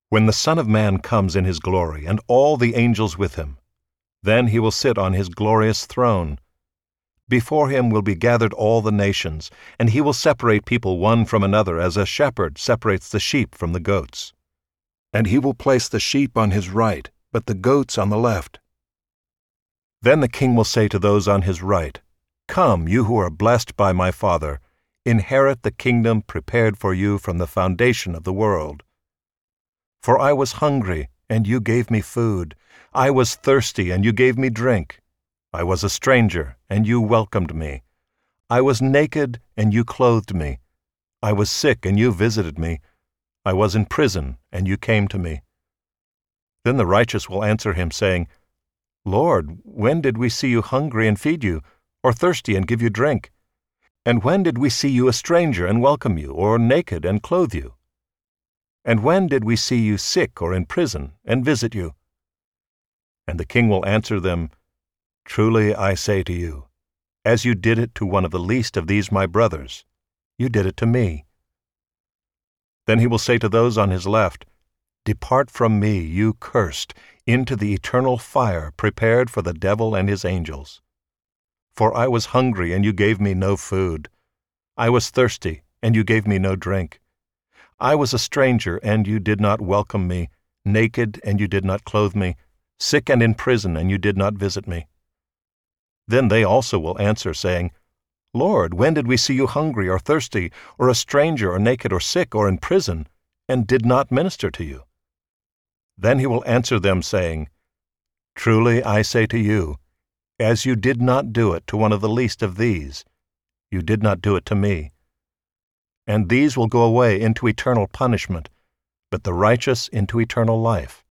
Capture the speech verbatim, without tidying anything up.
When the Son of Man comes in his glory, and all the angels with him, then he will sit on his glorious throne. Before him will be gathered all the nations, and he will separate people one from another as a shepherd separates the sheep from the goats. And he will place the sheep on his right, but the goats on the left. Then the king will say to those on his right, "Come, you who are blessed by my Father, inherit the kingdom prepared for you from the foundation of the world. For I was hungry, and you gave me food. I was thirsty, and you gave me drink. I was a stranger, and you welcomed me. I was naked, and you clothed me. I was sick, and you visited me. I was in prison, and you came to me." Then the righteous will answer him, saying, "Lord, when did we see you hungry and feed you, or thirsty and give you drink? And when did we see you a stranger and welcome you, or naked and clothe you? And when did we see you sick or in prison and visit you?" And the king will answer them, "Truly I say to you, as you did it to one of the least of these my brothers, you did it to me." Then he will say to those on his left, "Depart from me, you cursed, into the eternal fire prepared for the devil and his angels. For I was hungry, and you gave me no food. I was thirsty, and you gave me no drink. I was a stranger, and you did not welcome me, naked, and you did not clothe me, sick and in prison, and you did not visit me." Then they also will answer, saying, "Lord, when did we see you hungry or thirsty, or a stranger or naked or sick or in prison, and did not minister to you?" Then he will answer them, saying, "Truly I say to you, as you did not do it to one of the least of these, you did not do it to me. And these will go away into eternal punishment, but the righteous into eternal life.